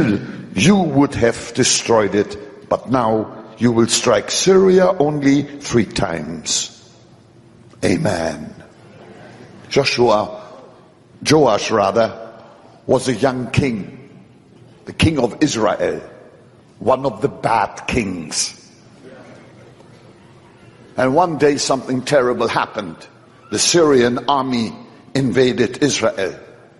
still you would have destroyed it, but now you will strike Syria only 3 times. Amen. Joash was a young king, the king of Israel, one of the bad kings. And one day something terrible happened. The Syrian army invaded Israel.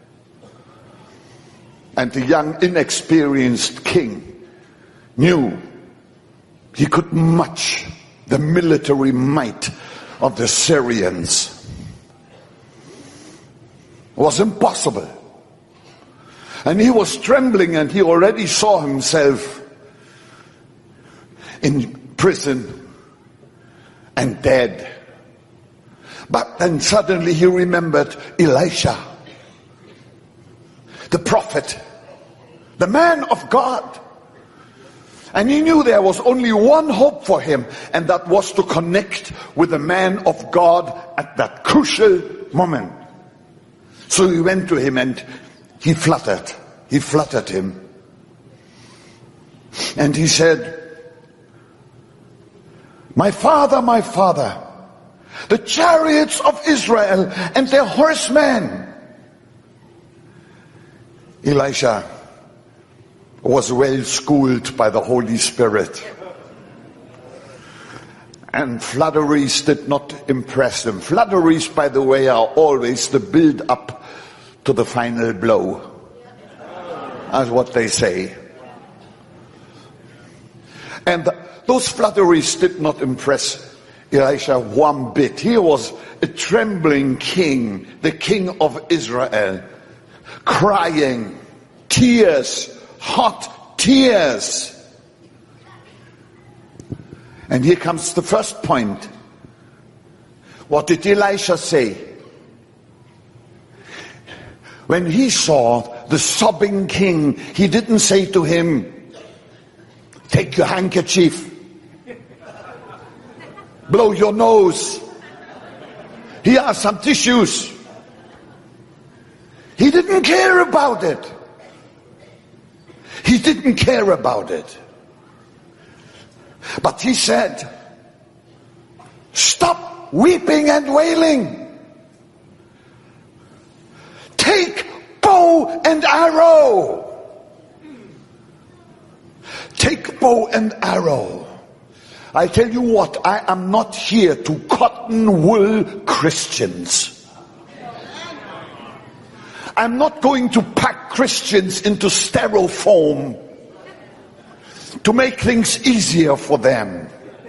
And the young, inexperienced king knew he could match the military might of the Syrians. It was impossible. And he was trembling, and he already saw himself in prison and dead. But then suddenly he remembered Elisha, the prophet, the man of God. And he knew there was only one hope for him, and that was to connect with the man of God at that crucial moment. So he went to him and he flattered him. And he said, my father, the chariots of Israel and their horsemen. Elisha was well schooled by the Holy Spirit. And flatteries did not impress him. Flatteries, by the way, are always the build up to the final blow. That's what they say. And those flatteries did not impress Elisha one bit. He was a trembling king, the king of Israel, crying, tears, hot tears. And here comes the first point. What did Elisha say? When he saw the sobbing king, he didn't say to him, take your handkerchief, blow your nose, here are some tissues. He didn't care about it. He didn't care about it. But he said, stop weeping and wailing. Take bow and arrow. Take bow and arrow. I tell you what, I am not here to cotton wool Christians. I'm not going to pack Christians into styrofoam to make things easier for them.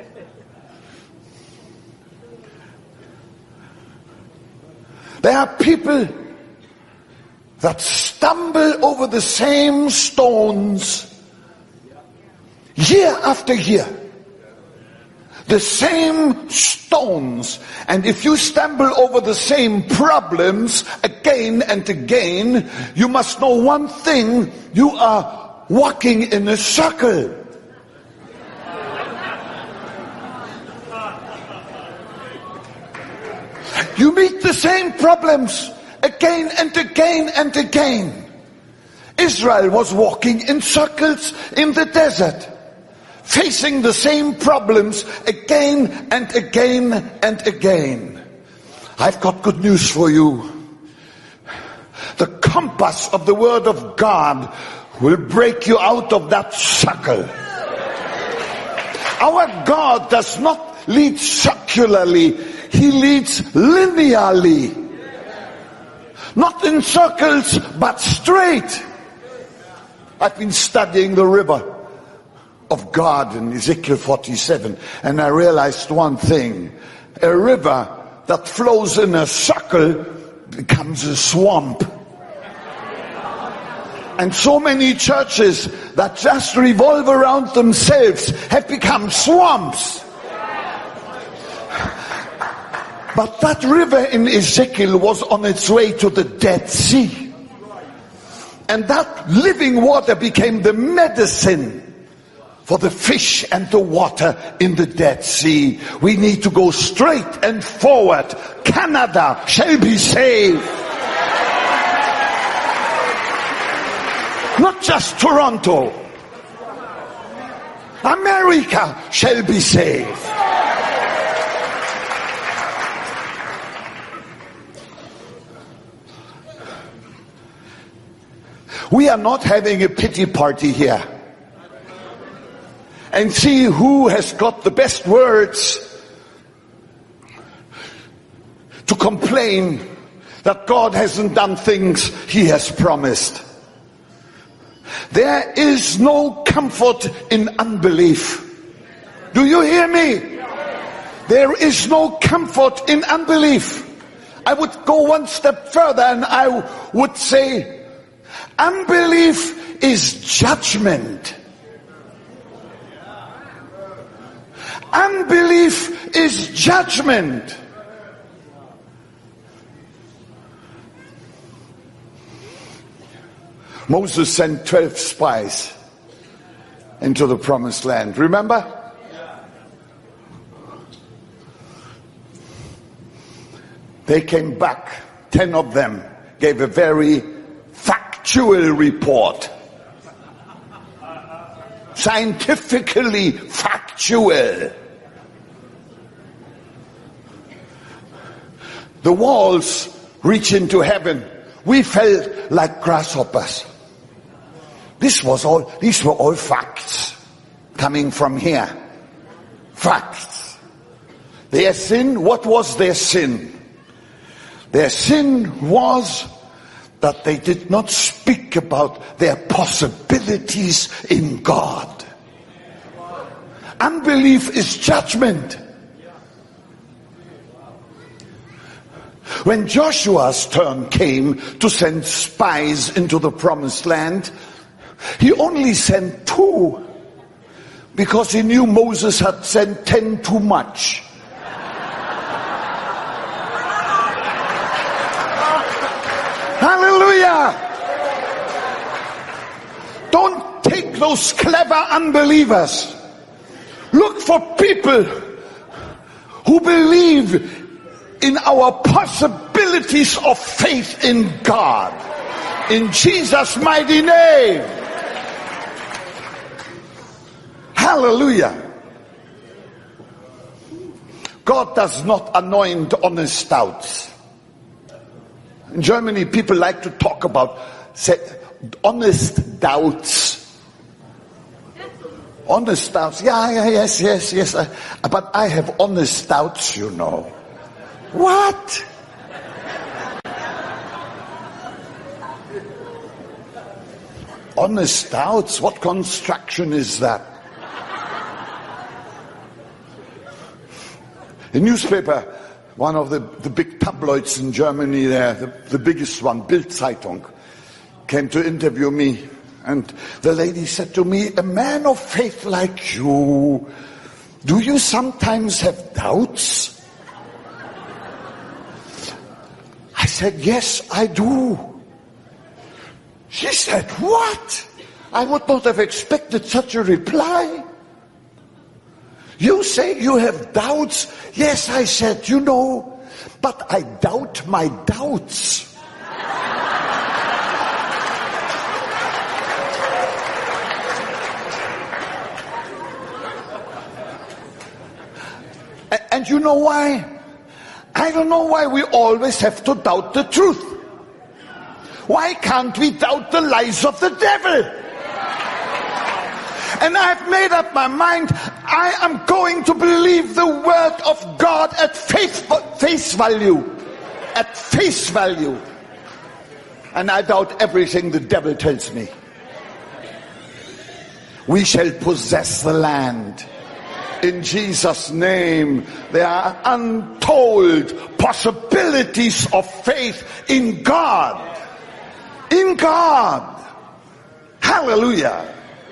There are people that stumble over the same stones year after year. The same stones. And if you stumble over the same problems again and again, you must know one thing: you are walking in a circle. You meet the same problems again and again and again. Israel was walking in circles in the desert, facing the same problems again and again and again. I've got good news for you. The compass of the Word of God will break you out of that circle. Our God does not lead circularly, He leads linearly. Not in circles, but straight. I've been studying the river of God in Ezekiel 47, and I realized one thing: a river that flows in a circle becomes a swamp. And so many churches that just revolve around themselves have become swamps. But that river in Ezekiel was on its way to the Dead Sea. And that living water became the medicine for the fish and the water in the Dead Sea. We need to go straight and forward. Canada shall be saved. Not just Toronto. America shall be saved. We are not having a pity party here and see who has got the best words to complain that God hasn't done things he has promised. There is no comfort in unbelief. Do you hear me? There is no comfort in unbelief. I would go one step further and I would say unbelief is judgment. Unbelief is judgment. Moses sent 12 spies into the promised land. Remember? They came back. 10 of them gave a very factual report. Scientifically factual. The walls reach into heaven. We felt like grasshoppers. These were all facts coming from here. Facts. Their sin, what was their sin? Their sin was that they did not speak about their possibilities in God. Unbelief is judgment. When Joshua's turn came to send spies into the promised land, he only sent 2 because he knew Moses had sent 10 too much. Hallelujah! Don't take those clever unbelievers. Look for people who believe in our possibilities of faith in God. In Jesus' mighty name. Hallelujah. God does not anoint honest doubts. In Germany, people like to talk about honest doubts. Honest doubts. Yes. But I have honest doubts, you know. What? Honest doubts? What construction is that? The newspaper, one of the big tabloids in Germany there, the biggest one, Bild Zeitung, came to interview me. And the lady said to me, a man of faith like you, do you sometimes have doubts? I said, yes, I do. She said, what? I would not have expected such a reply. You say you have doubts? Yes, I said, you know, but I doubt my doubts. And you know why? I don't know why we always have to doubt the truth. Why can't we doubt the lies of the devil? And I've made up my mind, I am going to believe the word of God at face value. At face value. And I doubt everything the devil tells me. We shall possess the land. In Jesus' name, there are untold possibilities of faith in God. In God. Hallelujah.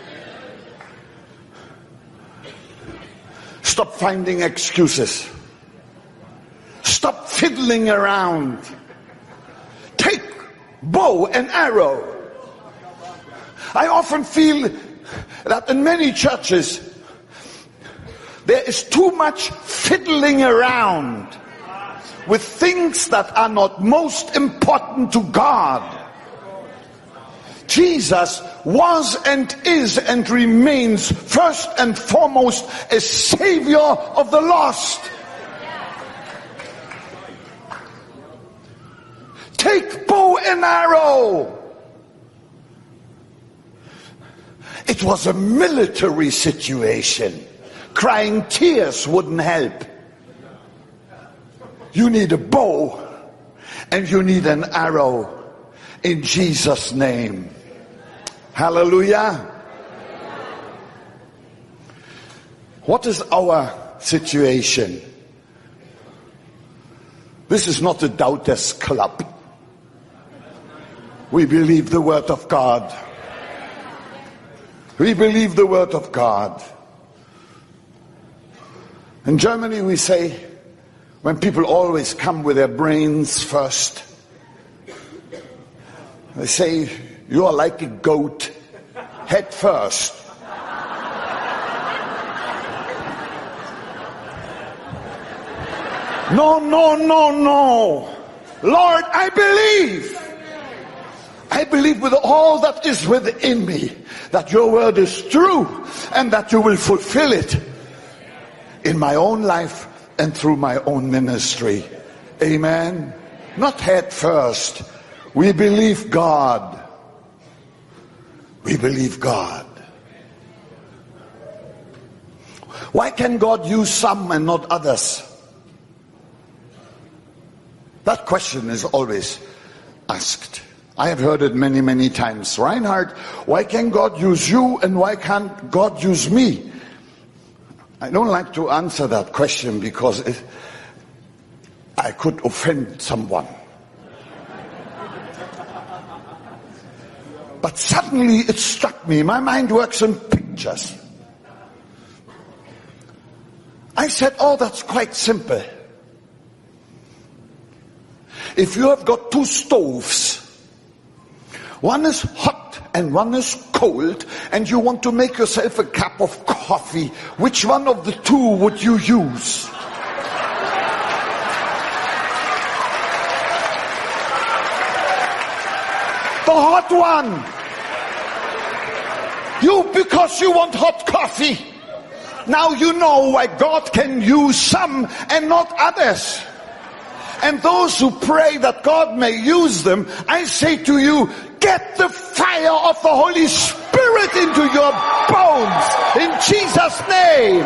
Stop finding excuses. Stop fiddling around. Take bow and arrow. I often feel that in many churches there is too much fiddling around with things that are not most important to God. Jesus was and is and remains first and foremost a savior of the lost. Take bow and arrow. It was a military situation. Crying tears wouldn't help. You need a bow and you need an arrow in Jesus' name. Hallelujah. What is our situation? This is not a doubters club. We believe the word of God. We believe the word of God. In Germany we say, when people always come with their brains first, they say, you are like a goat, head first. No, no, no, no. Lord, I believe. I believe with all that is within me that your word is true and that you will fulfill it in my own life and through my own ministry. Amen. Not head first. We believe God. We believe God. Why can God use some and not others? That question is always asked. I have heard it many, many times. Reinhard, why can God use you and why can't God use me? I don't like to answer that question because I could offend someone. But suddenly it struck me. My mind works in pictures. I said, oh, that's quite simple. If you have got two stoves, one is hot and one is cold, and you want to make yourself a cup of coffee, which one of the two would you use? The hot one. Because you want hot coffee. Now you know why God can use some and not others. And those who pray that God may use them, I say to you, get the fire of the Holy Spirit into your bones in Jesus' name.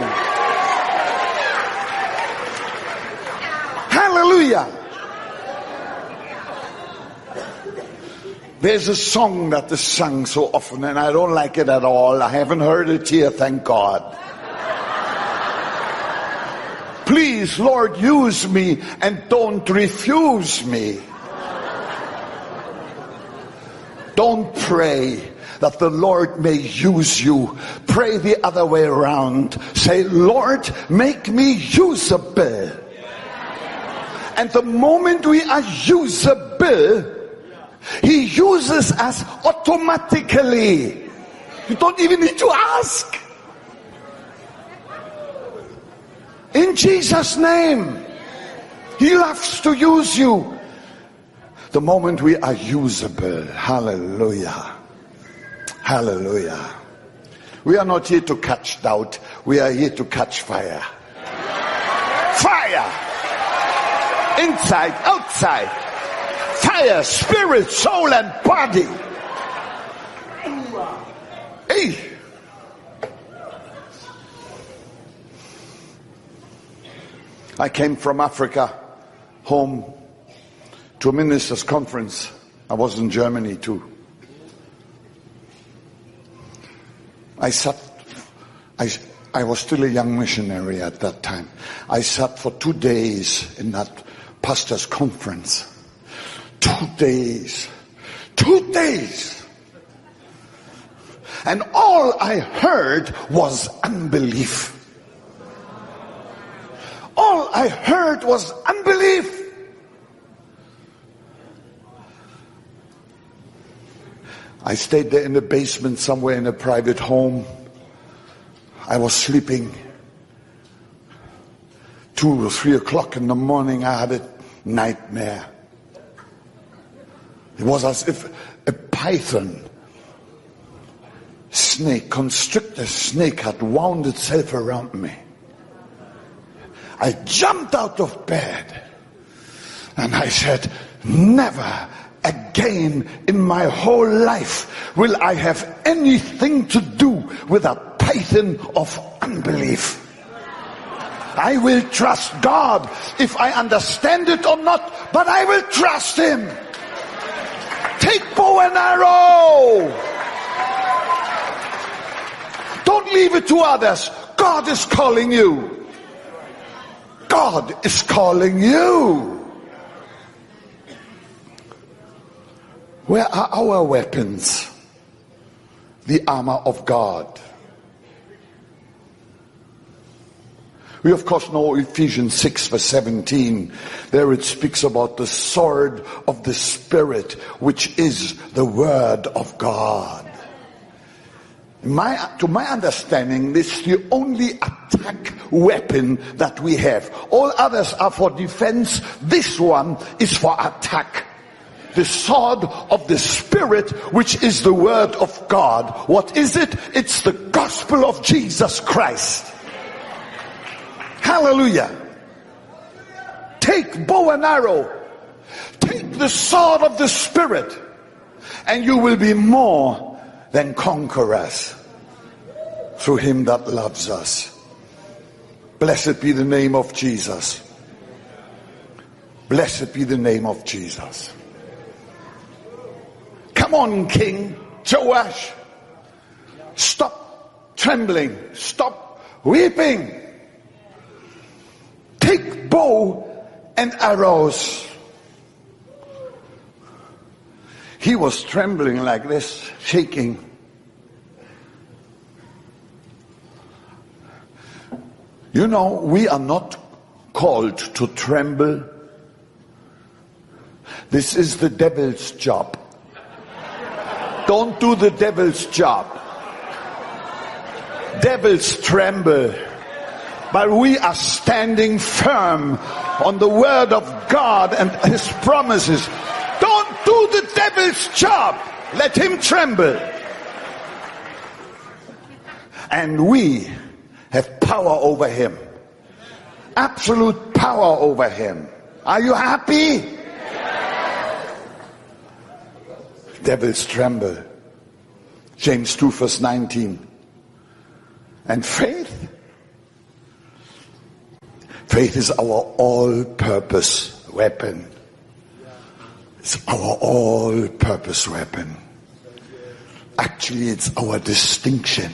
Hallelujah. There's a song that is sung so often and I don't like it at all. I haven't heard it here, thank God. Please, Lord, use me and don't refuse me. Don't pray that the Lord may use you. Pray the other way around. Say, Lord, make me usable. And the moment we are usable, He uses us automatically. You don't even need to ask. In Jesus' name, He loves to use you. The moment we are usable. Hallelujah. Hallelujah. We are not here to catch doubt. We are here to catch fire. Fire. Inside, outside. Fire, spirit, soul, and body. Hey. I came from Africa home to a minister's conference. I was in Germany too. I was still a young missionary at that time. I sat for 2 days in that pastor's conference. 2 days. 2 days. And all I heard was unbelief. All I heard was unbelief. I stayed there in the basement somewhere in a private home. I was sleeping. 2 or 3 o'clock in the morning, I had a nightmare. It was as if a python snake, constrictor snake, had wound itself around me. I jumped out of bed and I said, never again in my whole life will I have anything to do with a python of unbelief. I will trust God if I understand it or not, but I will trust him. Take bow and arrow. Don't leave it to others. God is calling you. God is calling you. Where are our weapons? The armor of God. We of course know Ephesians 6 verse 17. There it speaks about the sword of the Spirit, which is the word of God. To my understanding, this is the only attack weapon that we have. All others are for defense. This one is for attack. The sword of the Spirit, which is the word of God. What is it? It's the gospel of Jesus Christ. Hallelujah. Take bow and arrow. Take the sword of the Spirit, and you will be more than conquerors through him that loves us. Blessed be the name of Jesus. Blessed be the name of Jesus. Come on, King Joash. Stop trembling. Stop weeping. Take bow and arrows. He was trembling like this, shaking. You know, we are not called to tremble. This is the devil's job. Don't do the devil's job. Devils tremble. But we are standing firm on the word of God and his promises. Don't do the devil's job. Let him tremble. And we have power over him. Absolute power over him. Are you happy? Devils tremble. James 2 verse 19. And faith? Faith is our all-purpose weapon. It's our all-purpose weapon. Actually, it's our distinction.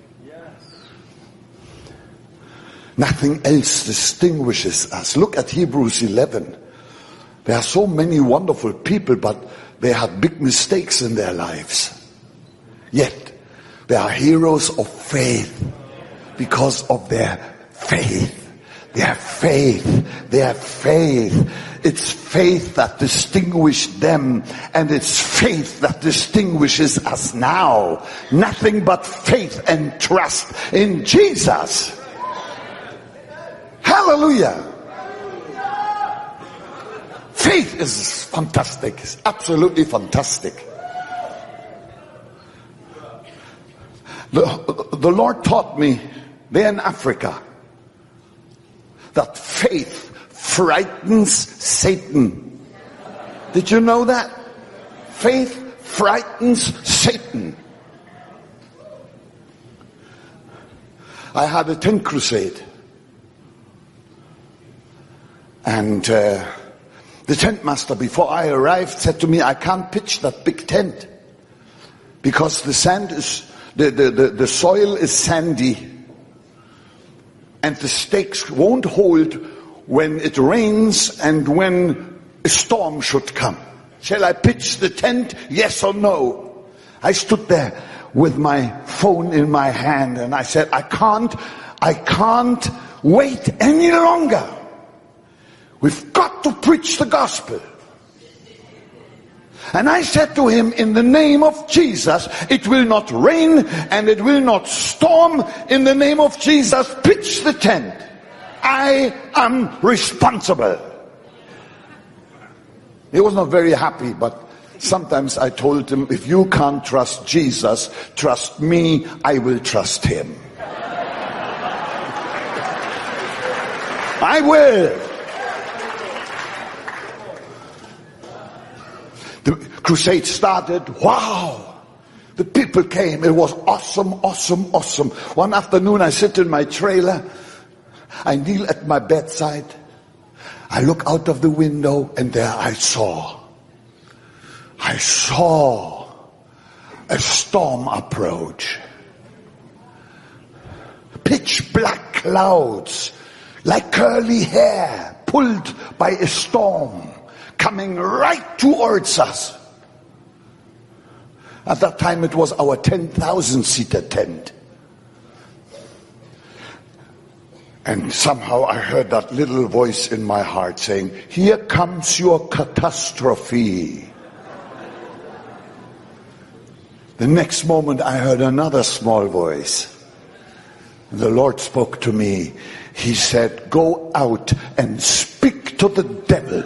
Nothing else distinguishes us. Look at Hebrews 11. There are so many wonderful people, but they had big mistakes in their lives. Yet, they are heroes of faith because of their faith. Their faith. Their faith. It's faith that distinguished them, and it's faith that distinguishes us now. Nothing but faith and trust in Jesus. Hallelujah. Faith is fantastic. It's absolutely fantastic. The Lord taught me there in Africa that faith frightens Satan. Did you know that? Faith frightens Satan. I had a tent crusade. And the tent master, before I arrived, said to me, I can't pitch that big tent because the sand is, the soil is sandy, and the stakes won't hold when it rains and when a storm should come. Shall I pitch the tent? Yes or no? I stood there with my phone in my hand and I said, I can't wait any longer. We've got to preach the gospel. And I said to him, in the name of Jesus, it will not rain and it will not storm. In the name of Jesus, pitch the tent. I am responsible. He was not very happy, but Sometimes I told him, if you can't trust Jesus, trust me, I will trust him. I will. The crusade started. Wow. The people came. It was awesome, awesome, awesome. One afternoon I sit in my trailer. I kneel at my bedside. I look out of the window and there I saw a storm approach. Pitch black clouds like curly hair pulled by a storm coming right towards us. At that time it was our 10,000-seater tent. And somehow I heard that little voice in my heart saying, here comes your catastrophe. The next moment I heard another small voice. The Lord spoke to me. He said, go out and speak to the devil.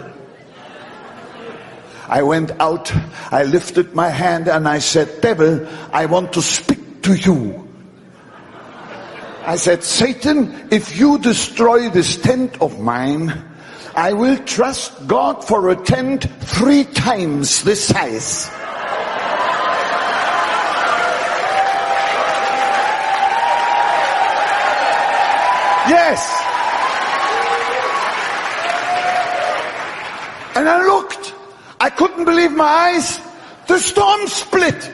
I went out, I lifted my hand and I said, devil, I want to speak to you. I said, Satan, if you destroy this tent of mine, I will trust God for a tent 3 times this size. Yes. And I looked. I couldn't believe my eyes. The storm split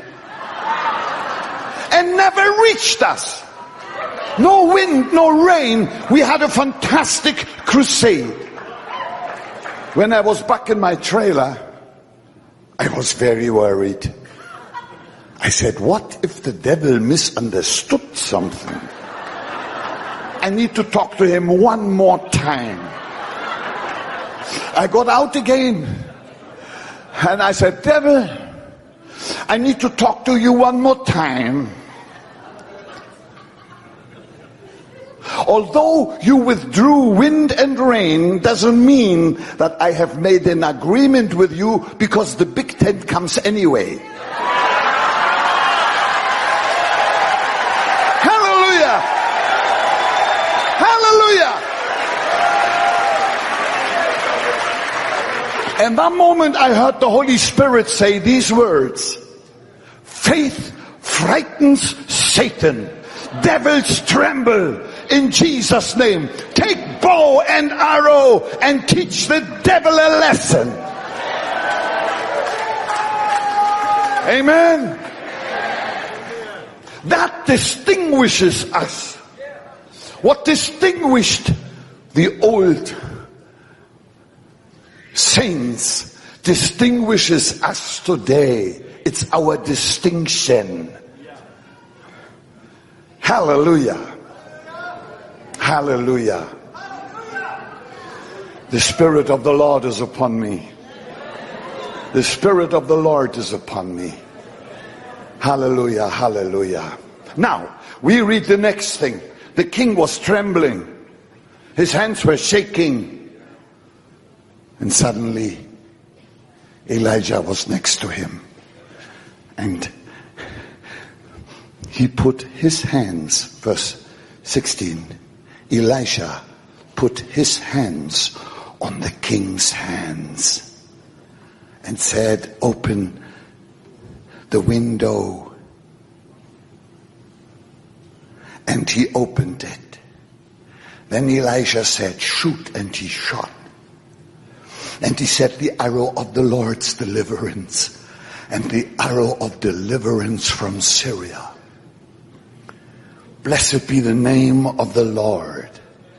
and never reached us. No wind, no rain. We had a fantastic crusade. When I was back in my trailer, I was very worried. I said, what if the devil misunderstood something? I need to talk to him one more time. I got out again and I said, devil, I need to talk to you one more time. Although you withdrew wind and rain, doesn't mean that I have made an agreement with you, because the big tent comes anyway. Hallelujah! Hallelujah! And that moment I heard the Holy Spirit say these words: faith frightens Satan. Devils tremble in Jesus' name. Take bow and arrow and teach the devil a lesson. Amen. That distinguishes us. What distinguished the old saints distinguishes us today. It's our distinction. Hallelujah. Hallelujah. The Spirit of the Lord is upon me. The Spirit of the Lord is upon me. Hallelujah. Hallelujah. Now, we read the next thing. The king was trembling. His hands were shaking. And suddenly, Elijah was next to him. And he put his hands, verse 16, Elisha put his hands on the king's hands and said, open the window. And he opened it. Then Elisha said, shoot, and he shot. And he said, the arrow of the Lord's deliverance, and the arrow of deliverance from Syria. Blessed be the name of the Lord.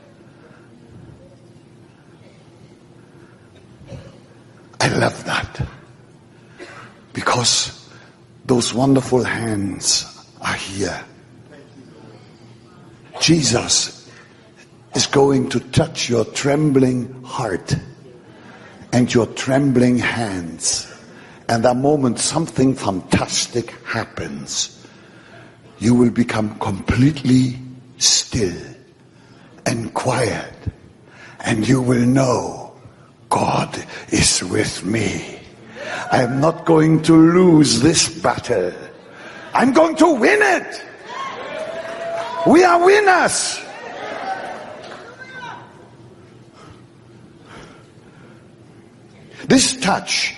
I love that, because those wonderful hands are here. Jesus is going to touch your trembling heart and your trembling hands. And that moment something fantastic happens. You will become completely still and quiet, and you will know God is with me. I'm not going to lose this battle. I'm going to win it. We are winners. This touch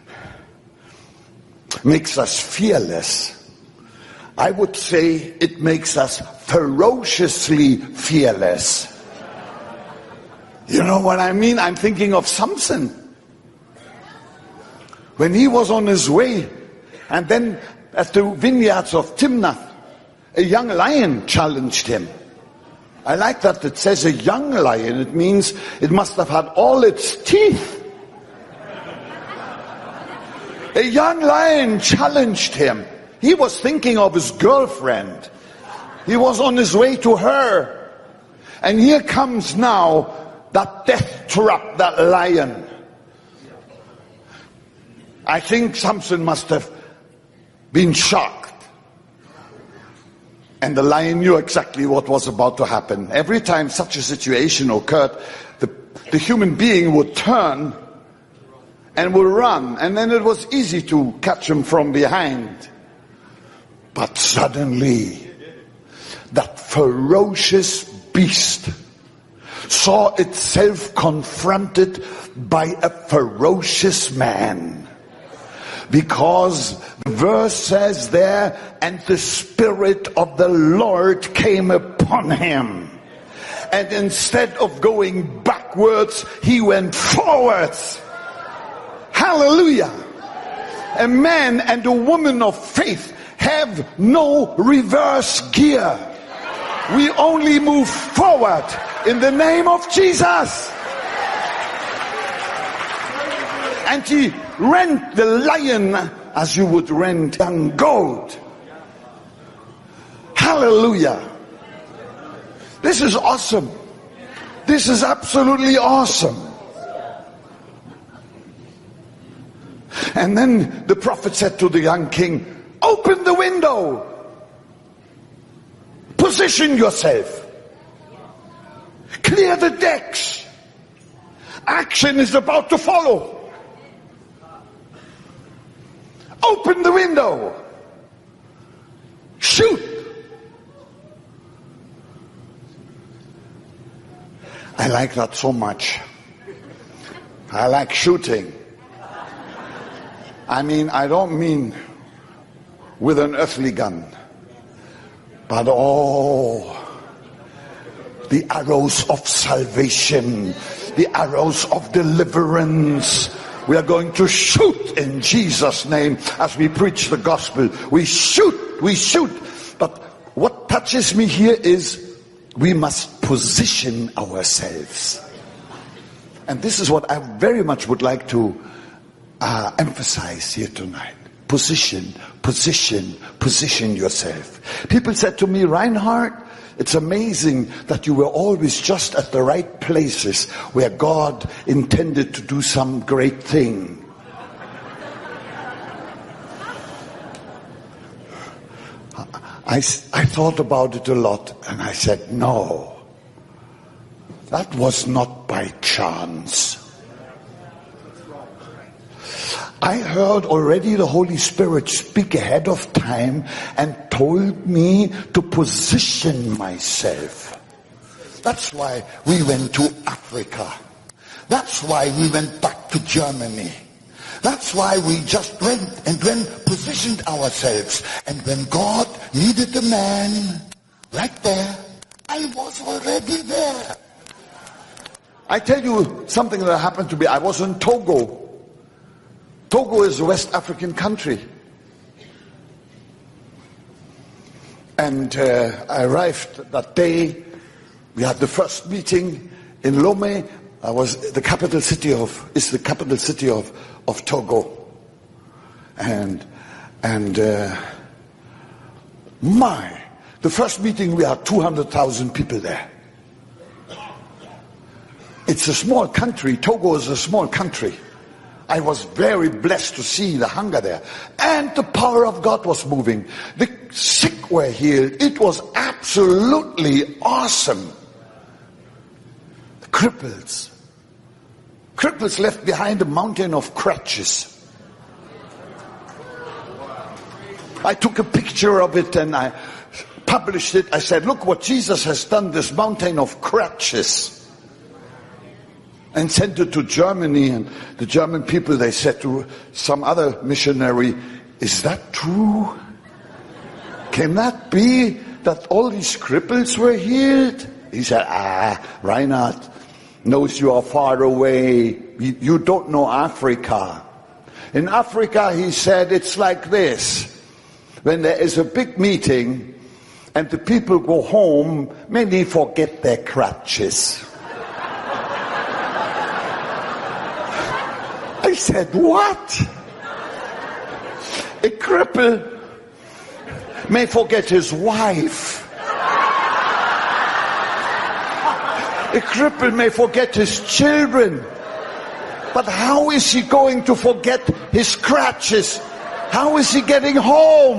makes us fearless. I would say it makes us ferociously fearless. You know what I mean? I'm thinking of Samson. When he was on his way, and then at the vineyards of Timnath, a young lion challenged him. I like that it says a young lion. It means it must have had all its teeth. A young lion challenged him. He was thinking of his girlfriend. He was on his way to her. And here comes now that death trap, that lion. I think Samson must have been shocked. And the lion knew exactly what was about to happen. Every time such a situation occurred, the human being would turn and would run. And then it was easy to catch him from behind. But suddenly, that ferocious beast saw itself confronted by a ferocious man. Because the verse says there, and the Spirit of the Lord came upon him. And instead of going backwards, he went forwards. Hallelujah. A man and a woman of faith have no reverse gear. We only move forward in the name of Jesus. And he rent the lion as you would rent a young goat. Hallelujah. This is awesome. This is absolutely awesome. And then the prophet said to the young king, open the window. Position yourself. Clear the decks. Action is about to follow. Open the window. Shoot. I like that so much. I like shooting. I mean, I don't mean with an earthly gun, but the arrows of salvation, the arrows of deliverance. We are going to shoot in Jesus' name as we preach the gospel. We shoot. But what touches me here is we must position ourselves. And this is what I very much would like to emphasize here tonight. Position yourself. People said to me, Reinhard, it's amazing that you were always just at the right places where God intended to do some great thing. I thought about it a lot and I said, no, that was not by chance. I heard already the Holy Spirit speak ahead of time and told me to position myself. That's why we went to Africa. That's why we went back to Germany. That's why we just went and then positioned ourselves. And when God needed a man right there, I was already there. I tell you something that happened to me. I was in Togo. Togo is a West African country. And I arrived that day. We had the first meeting in Lomé. I was the capital city of Togo. And the first meeting we had 200,000 people there. It's a small country. Togo is a small country. I was very blessed to see the hunger there. And the power of God was moving. The sick were healed. It was absolutely awesome. The cripples left behind a mountain of crutches. I took a picture of it and I published it. I said, look what Jesus has done, this mountain of crutches. And sent it to Germany, and the German people, they said to some other missionary, is that true? Can that be that all these cripples were healed? He said, Reinhard knows you are far away. You don't know Africa. In Africa, he said, it's like this. When there is a big meeting and the people go home, many forget their crutches. I said, what? A cripple may forget his wife. A cripple may forget his children. But how is he going to forget his crutches? How is he getting home?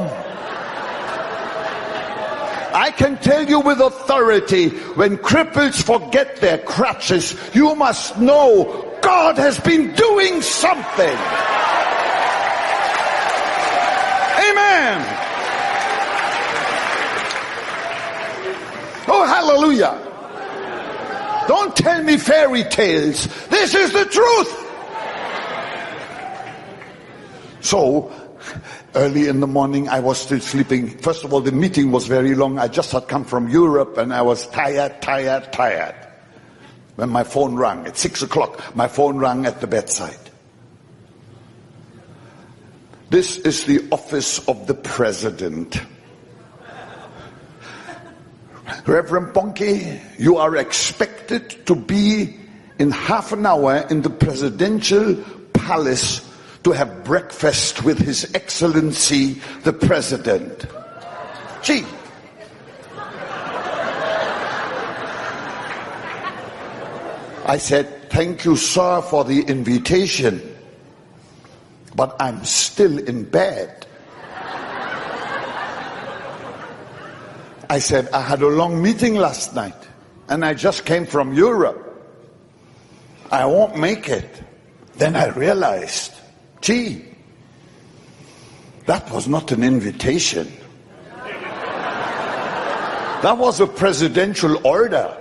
I can tell you with authority, when cripples forget their crutches, you must know God has been doing something. Amen. Oh, hallelujah. Don't tell me fairy tales. This is the truth. So, early in the morning, I was still sleeping. First of all, the meeting was very long. I just had come from Europe and I was tired. When my phone rang at 6 o'clock, my phone rang at the bedside. This is the office of the president. Reverend Bonke, you are expected to be in half an hour in the presidential palace to have breakfast with His Excellency, the President. Gee. I said, thank you, sir, for the invitation, but I'm still in bed. I said, I had a long meeting last night, and I just came from Europe. I won't make it. Then I realized, gee, that was not an invitation. That was a presidential order.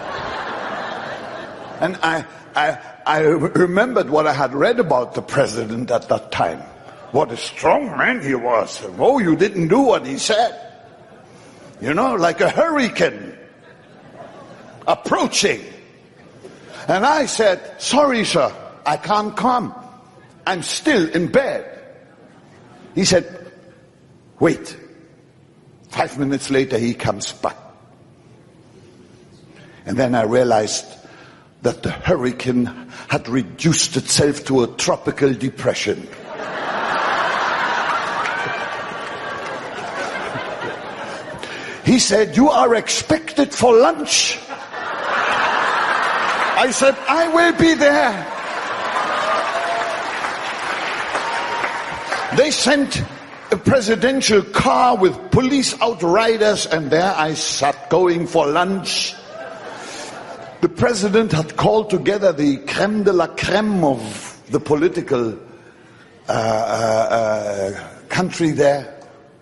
And I remembered what I had read about the president at that time. What a strong man he was. Oh, you didn't do what he said. You know, like a hurricane approaching. And I said, sorry, sir, I can't come. I'm still in bed. He said, wait. 5 minutes later, he comes back. And then I realized that the hurricane had reduced itself to a tropical depression. He said, you are expected for lunch. I said, I will be there. They sent a presidential car with police outriders, and there I sat going for lunch. The president had called together the creme de la creme of the political country there.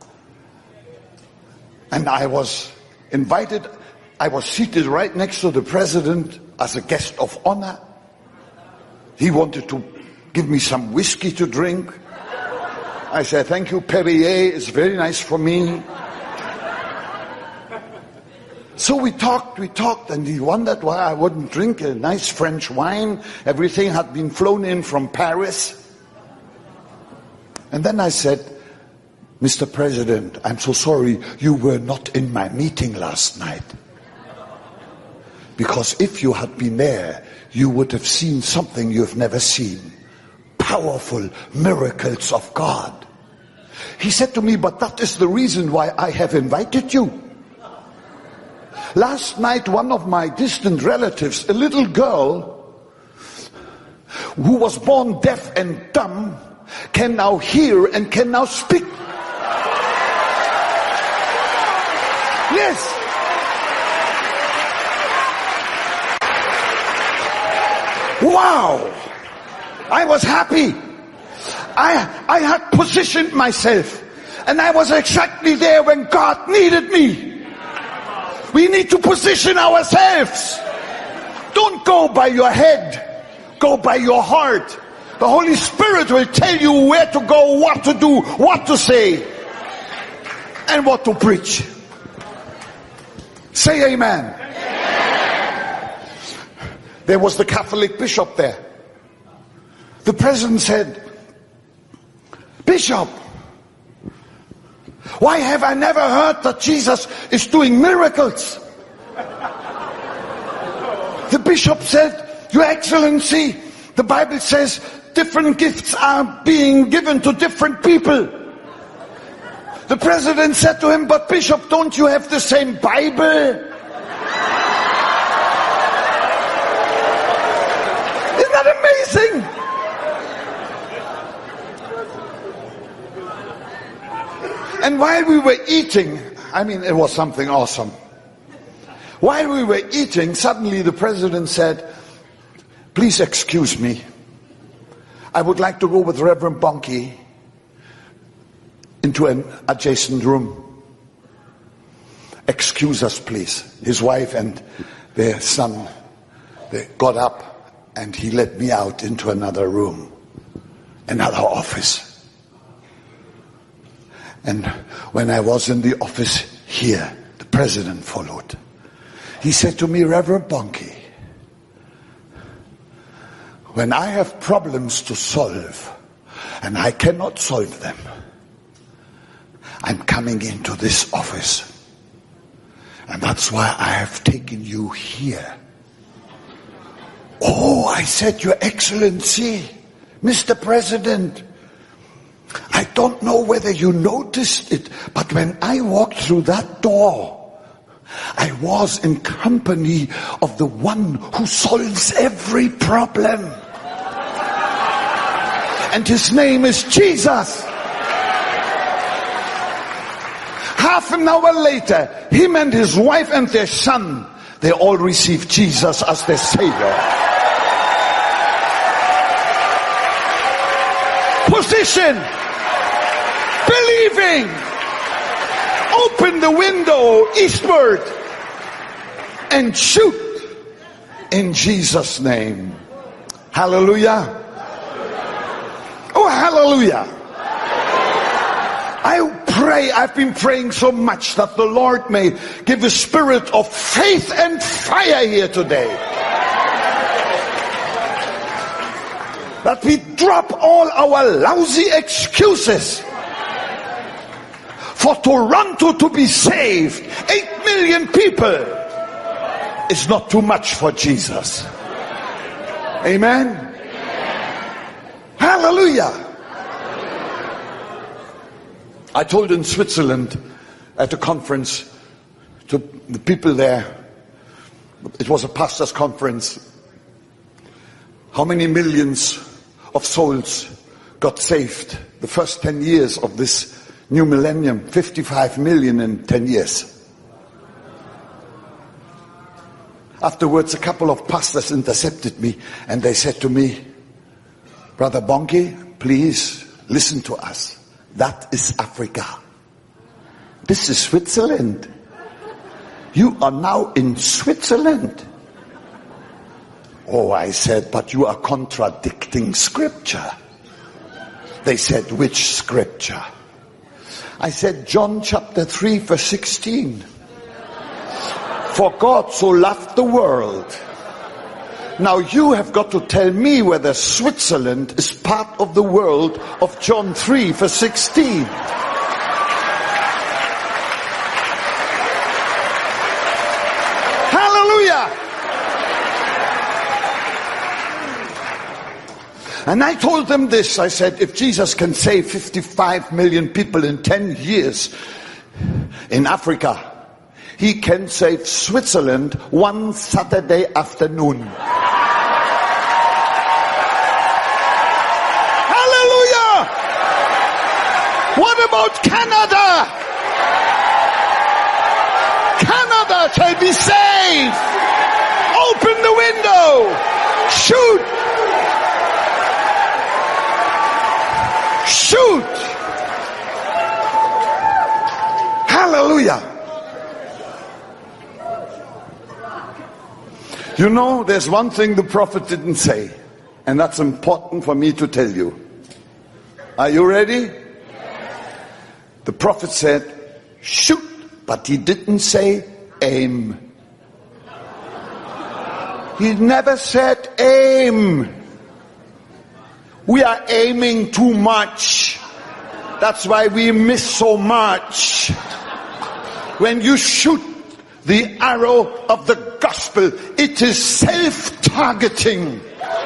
And I was invited. I was seated right next to the president as a guest of honor. He wanted to give me some whiskey to drink. I said, thank you, Perrier, it's very nice for me. So we talked, and he wondered why I wouldn't drink a nice French wine. Everything had been flown in from Paris. And then I said, Mr. President, I'm so sorry you were not in my meeting last night. Because if you had been there, you would have seen something you've never seen. Powerful miracles of God. He said to me, but that is the reason why I have invited you. Last night, one of my distant relatives, a little girl who was born deaf and dumb, can now hear and can now speak. Yes. Wow. I was happy. I had positioned myself. And I was exactly there when God needed me. We need to position ourselves. Don't go by your head. Go by your heart. The Holy Spirit will tell you where to go, what to do, what to say, and what to preach. Say amen. There was the Catholic bishop there. The president said, Bishop, why have I never heard that Jesus is doing miracles? The bishop said, Your Excellency, the Bible says different gifts are being given to different people. The president said to him, But Bishop, don't you have the same Bible? Isn't that amazing? And while we were eating, I mean, it was something awesome. While we were eating, suddenly the president said, Please excuse me. I would like to go with Reverend Bonnke into an adjacent room. Excuse us, please. His wife and their son, they got up and he led me out into another room, another office. And when I was in the office here, the president followed. He said to me, Reverend Bonnke, when I have problems to solve and I cannot solve them, I'm coming into this office. And that's why I have taken you here. Oh, I said, Your Excellency, Mr. President, I don't know whether you noticed it, but when I walked through that door, I was in company of the one who solves every problem. And his name is Jesus. Half an hour later, him and his wife and their son, they all received Jesus as their Savior. Position. Believing. Open the window eastward and shoot in Jesus' name. Hallelujah. Oh, hallelujah. I pray, I've been praying so much that the Lord may give a spirit of faith and fire here today. That we drop all our lousy excuses. For Toronto to be saved, 8 million people, is not too much for Jesus. Amen. Hallelujah. I told in Switzerland at a conference to the people there, it was a pastor's conference, how many millions of souls got saved the first 10 years of this new millennium. 55 million in 10 years. Afterwards, a couple of pastors intercepted me and they said to me, Brother Bonnke, please listen to us. That is Africa. This is Switzerland. You are now in Switzerland. Oh, I said, but you are contradicting scripture. They said, which scripture? I said, John chapter 3 verse 16. For God so loved the world. Now you have got to tell me whether Switzerland is part of the world of John 3 verse 16. Hallelujah. And I told them this, I said, if Jesus can save 55 million people in 10 years in Africa, he can save Switzerland one Saturday afternoon. Hallelujah! What about Canada? Canada shall be saved. Open the window. Shoot. Shoot. You know, there's one thing the prophet didn't say, and that's important for me to tell you. Are you ready? The prophet said, shoot, but he didn't say aim. He never said aim. We are aiming too much. That's why we miss so much. When you shoot the arrow of the gospel, it is self-targeting.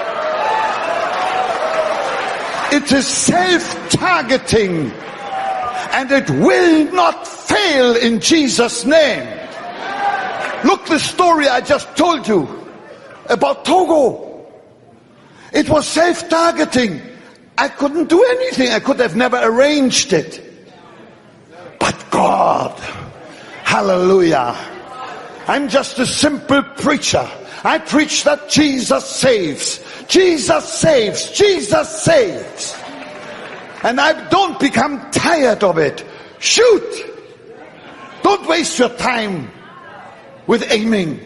It is self-targeting. And it will not fail in Jesus' name. Look the story I just told you about Togo. It was self-targeting. I couldn't do anything. I could have never arranged it. But God, hallelujah. I'm just a simple preacher. I preach that Jesus saves. Jesus saves. Jesus saves. And I don't become tired of it. Shoot. Don't waste your time with aiming.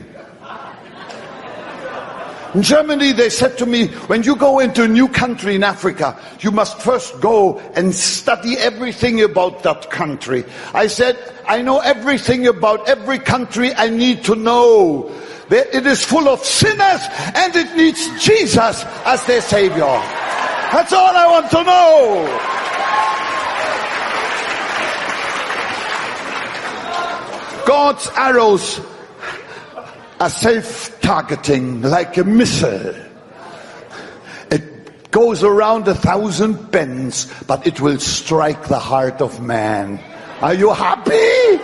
In Germany, they said to me, when you go into a new country in Africa, you must first go and study everything about that country. I said, I know everything about every country I need to know. It is full of sinners and it needs Jesus as their Savior. That's all I want to know. God's arrows are self-targeting like a missile. It goes around 1,000 bends, but it will strike the heart of man. Are you happy?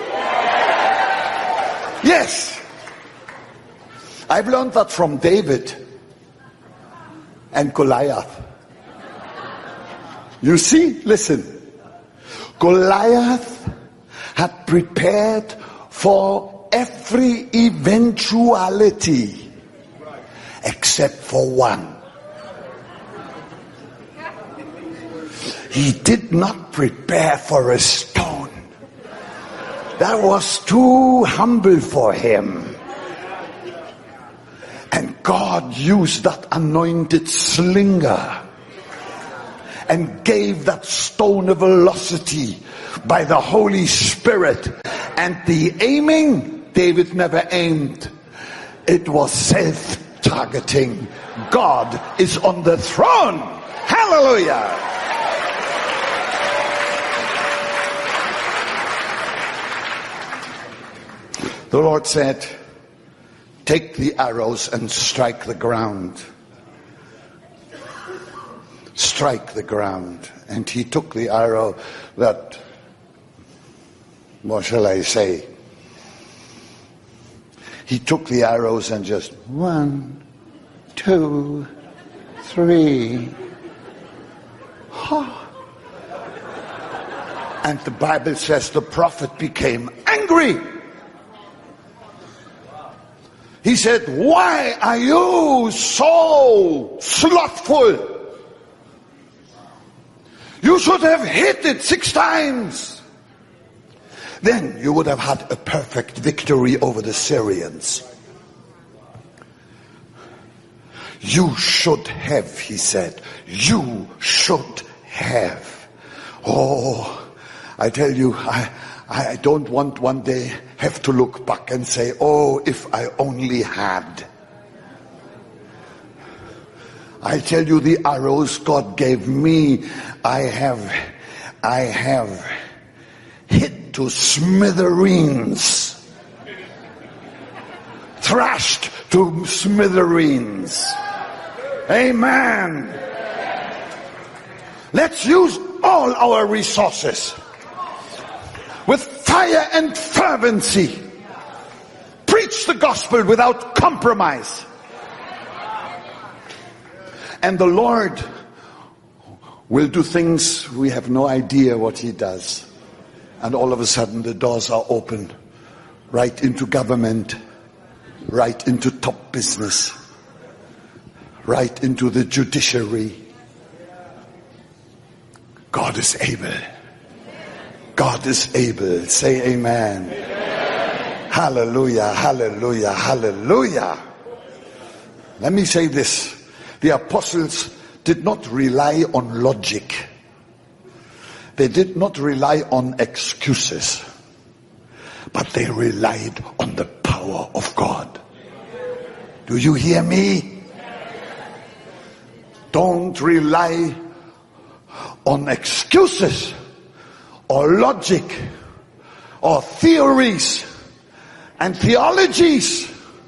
Yes. I've learned that from David and Goliath. You see, listen. Goliath had prepared for every eventuality except for one. He did not prepare for a stone. That was too humble for him. And God used that anointed slinger and gave that stone a velocity by the Holy Spirit. And the aiming, David never aimed. It was self-targeting. God is on the throne. Hallelujah. The Lord said, take the arrows and strike the ground. Strike the ground. And he took the arrow that, what shall I say? He took the arrows and just 1, 2, 3. And the Bible says the prophet became angry. He said, why are you so slothful? You should have hit it 6 times. Then you would have had a perfect victory over the Syrians. You should have, he said. You should have. Oh, I tell you, I don't want one day have to look back and say, oh, if I only had. I tell you, the arrows God gave me, I have hit to smithereens, thrashed to smithereens. Amen. Let's use all our resources with fire and fervency. Preach the gospel without compromise. And the Lord will do things we have no idea what he does. And all of a sudden the doors are open right into government, right into top business, right into the judiciary. God is able. God is able. Say amen. Amen. Hallelujah, hallelujah, hallelujah. Let me say this. The apostles did not rely on logic. They did not rely on excuses. But they relied on the power of God. Do you hear me? Don't rely on excuses or logic or theories and theologies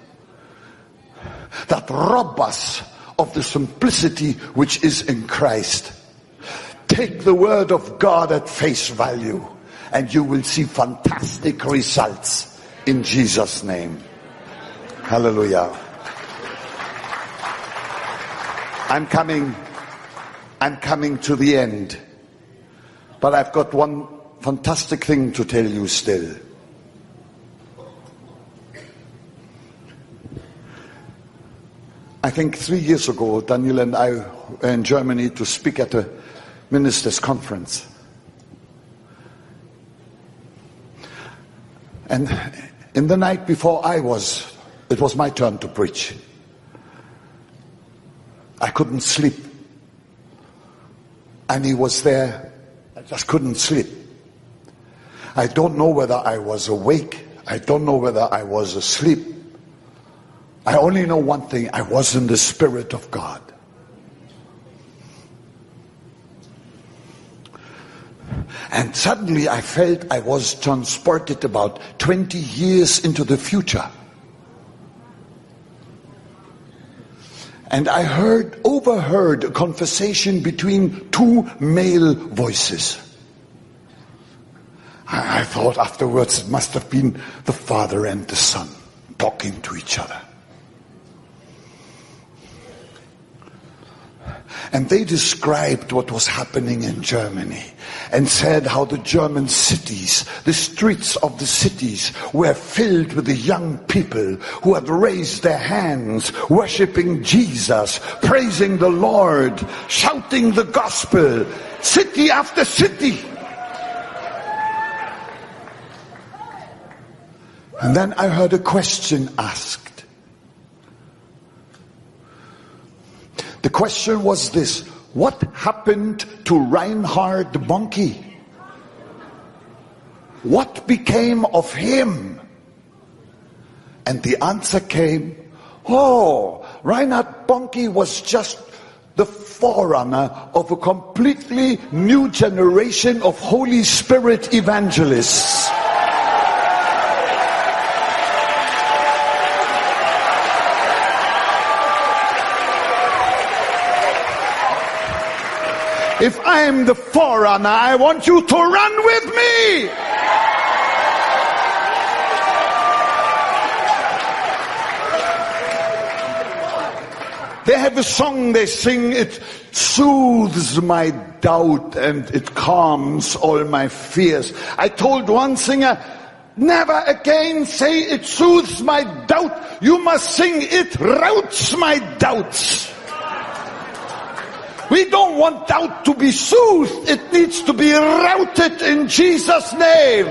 that rob us of the simplicity which is in Christ. Take the word of God at face value, and you will see fantastic results in Jesus' name. Hallelujah. I'm coming to the end. But I've got one fantastic thing to tell you still. I think 3 years ago, Daniel and I were in Germany to speak at a ministers' conference. And in the night before it was my turn to preach. I couldn't sleep. And he was there. I just couldn't sleep. I don't know whether I was awake. I don't know whether I was asleep. I only know one thing. I was in the Spirit of God. And suddenly I felt I was transported about 20 years into the future. And I overheard a conversation between two male voices. I thought afterwards it must have been the father and the son talking to each other. And they described what was happening in Germany and said how the German cities, the streets of the cities were filled with the young people who had raised their hands, worshiping Jesus, praising the Lord, shouting the gospel, city after city. And then I heard a question asked. The question was this: what happened to Reinhard Bonnke? What became of him? And the answer came, Reinhard Bonnke was just the forerunner of a completely new generation of Holy Spirit evangelists. If I am the forerunner, I want you to run with me. They have a song they sing, it soothes my doubt and it calms all my fears. I told one singer, never again say it soothes my doubt. You must sing it routs my doubts. We don't want doubt to be soothed. It needs to be routed in Jesus' name.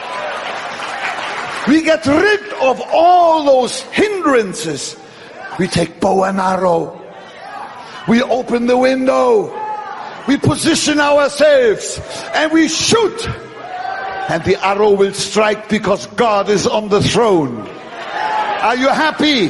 We get rid of all those hindrances. We take bow and arrow. We open the window. We position ourselves and we shoot. And the arrow will strike because God is on the throne. Are you happy?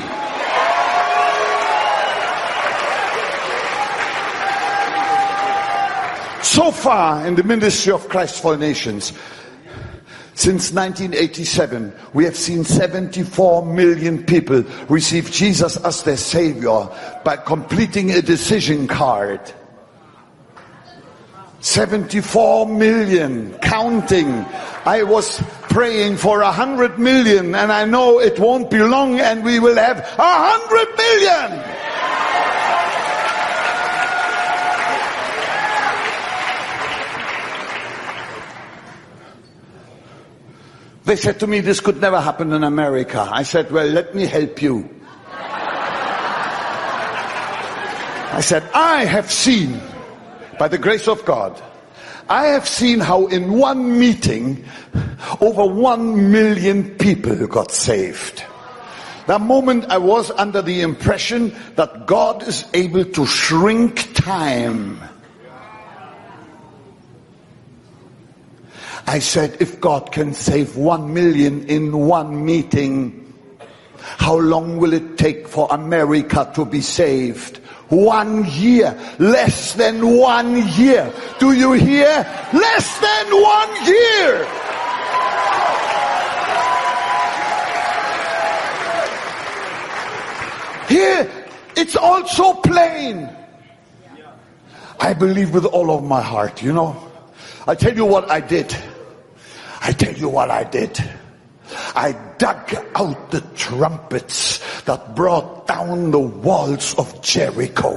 So far in the ministry of Christ for Nations, since 1987, we have seen 74 million people receive Jesus as their Savior by completing a decision card. 74 million, counting. I was praying for 100 million, and I know it won't be long and we will have 100 million. They said to me, this could never happen in America. I said, well, let me help you. I said, I have seen, by the grace of God, I have seen how in one meeting, over 1 million people got saved. That moment I was under the impression that God is able to shrink time. I said, if God can save 1 million in one meeting, how long will it take for America to be saved? 1 year. Less than 1 year. Do you hear? Less than 1 year. Here, it's all so plain. I believe with all of my heart, you know. I tell you what I did. I dug out the trumpets that brought down the walls of Jericho.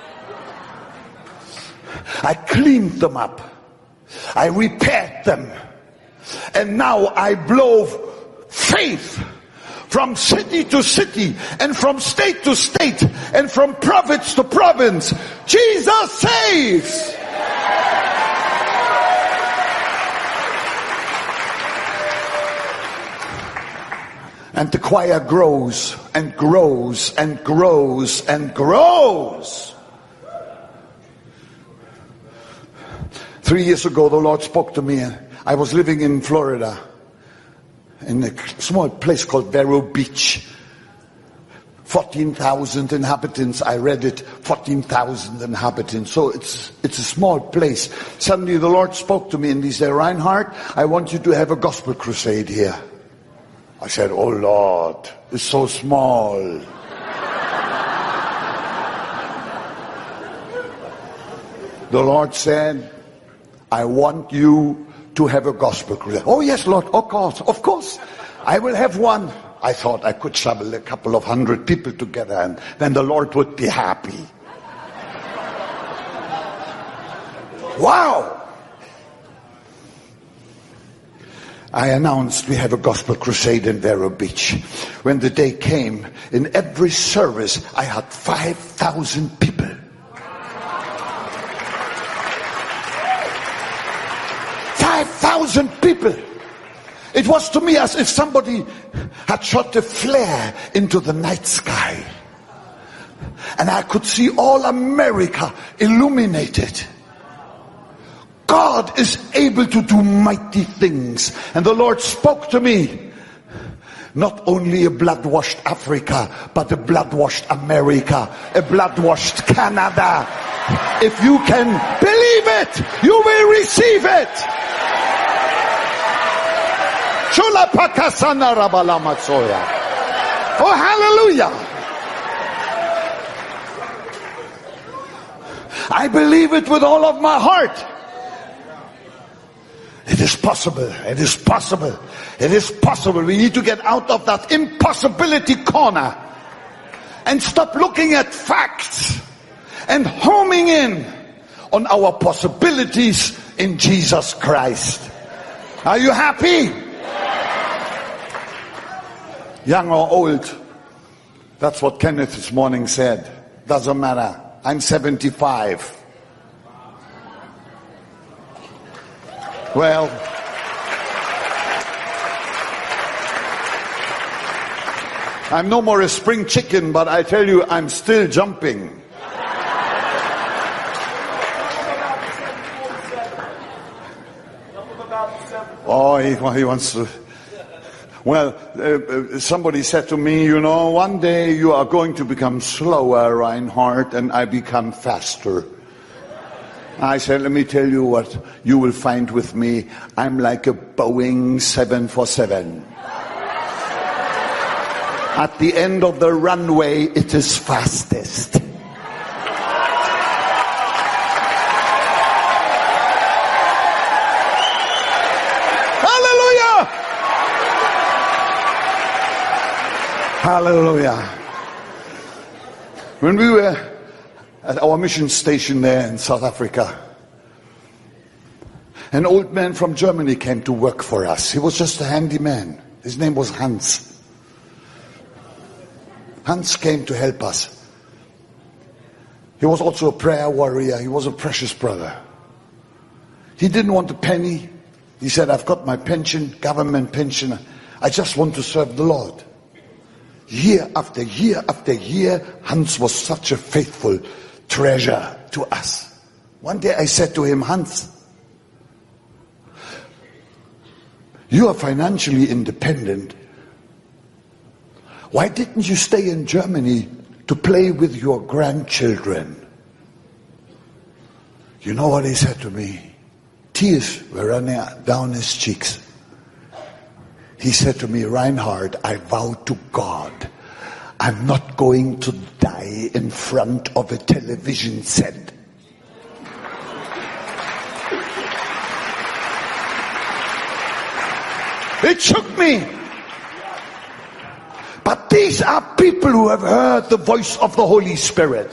I cleaned them up. I repaired them. And now I blow faith from city to city, and from state to state, and from province to province. Jesus saves. And the choir grows and grows and grows and grows. 3 years ago, the Lord spoke to me. I was living in Florida, in a small place called Vero Beach. 14,000 inhabitants. I read it, 14,000 inhabitants. So it's a small place. Suddenly the Lord spoke to me and he said, Reinhard, I want you to have a gospel crusade here. I said, oh Lord, it's so small. The Lord said, I want you to have a gospel crusade. Oh yes, Lord, of course. I will have one. I thought I could shovel a couple of 100 people together and then the Lord would be happy. Wow! I announced we have a gospel crusade in Vero Beach. When the day came, in every service I had 5,000 people. 5,000 people. It was to me as if somebody had shot a flare into the night sky. And I could see all America illuminated. God is able to do mighty things. And the Lord spoke to me. Not only a blood-washed Africa, but a blood-washed America, a blood-washed Canada. If you can believe it, you will receive it. Oh, hallelujah. I believe it with all of my heart. It is possible. It is possible. It is possible. We need to get out of that impossibility corner and stop looking at facts and homing in on our possibilities in Jesus Christ. Are you happy? Young or old, that's what Kenneth this morning said. Doesn't matter. I'm 75. Well, I'm no more a spring chicken, but I tell you, I'm still jumping. Oh, he wants to. Well, somebody said to me, you know, one day you are going to become slower, Reinhard, and I become faster. I said, let me tell you what you will find with me. I'm like a Boeing 747. At the end of the runway, it is fastest. Hallelujah! Hallelujah. When we were at our mission station there in South Africa, an old man from Germany came to work for us. He was just a handyman. His name was Hans. Hans came to help us. He was also a prayer warrior. He was a precious brother. He didn't want a penny. He said, I've got my pension, government pension. I just want to serve the Lord. Year after year after year, Hans was such a faithful treasure to us. One day I said to him, Hans, you are financially independent. Why didn't you stay in Germany to play with your grandchildren? You know what he said to me? Tears were running down his cheeks. He said to me, Reinhard, I vow to God, I'm not going to die in front of a television set. It shook me. But these are people who have heard the voice of the Holy Spirit.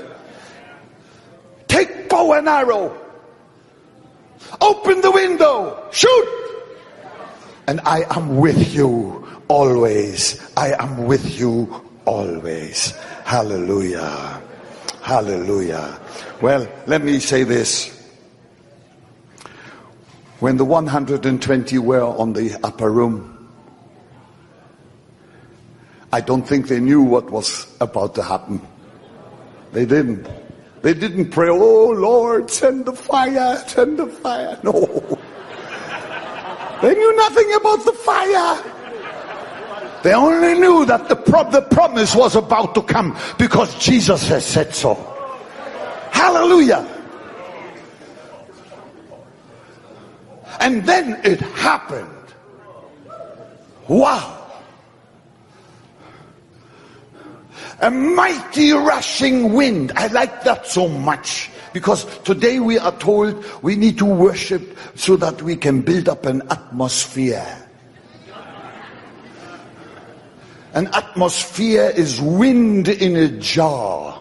Take bow and arrow. Open the window. Shoot. And I am with you always. I am with you always. Hallelujah. Hallelujah. Well, let me say this. When the 120 were on the upper room, I don't think they knew what was about to happen. They didn't. They didn't pray, oh Lord, send the fire, send the fire. No. They knew nothing about the fire. They only knew that the promise was about to come because Jesus has said so. Hallelujah. And then it happened. Wow. A mighty rushing wind. I like that so much. Because today we are told we need to worship so that we can build up an atmosphere. An atmosphere is wind in a jar.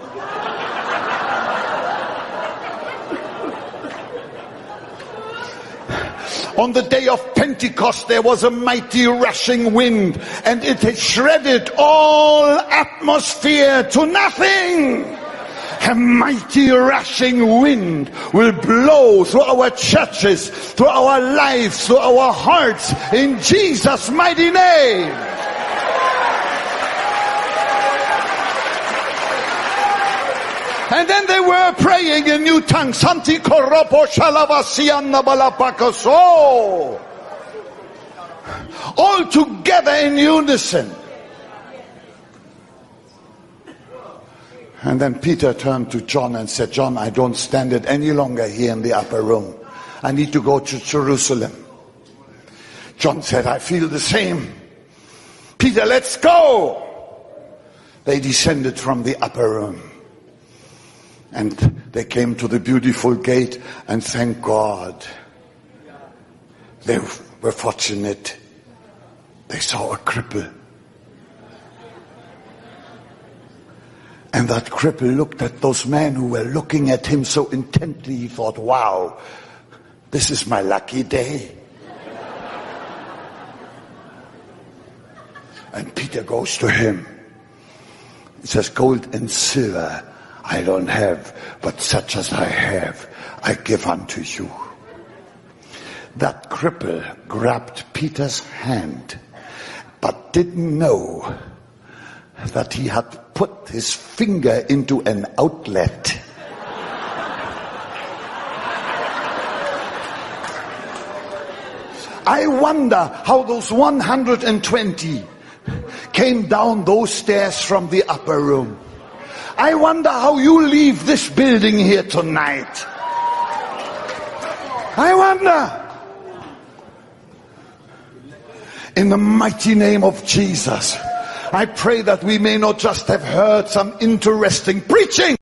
On the day of Pentecost, there was a mighty rushing wind, and it had shredded all atmosphere to nothing. A mighty rushing wind will blow through our churches, through our lives, through our hearts, in Jesus' mighty name. And then they were praying in new tongues. Santi koropo shalavasiana balapakaso. All together in unison. And then Peter turned to John and said, John, I don't stand it any longer here in the upper room. I need to go to Jerusalem. John said, I feel the same. Peter, let's go. They descended from the upper room. And they came to the beautiful gate, and thank God, they were fortunate. They saw a cripple. And that cripple looked at those men who were looking at him so intently, he thought, wow, this is my lucky day. And Peter goes to him. He says, gold and silver I don't have, but such as I have, I give unto you. That cripple grabbed Peter's hand, but didn't know that he had put his finger into an outlet. I wonder how those 120 came down those stairs from the upper room. I wonder how you leave this building here tonight. I wonder. In the mighty name of Jesus, I pray that we may not just have heard some interesting preaching,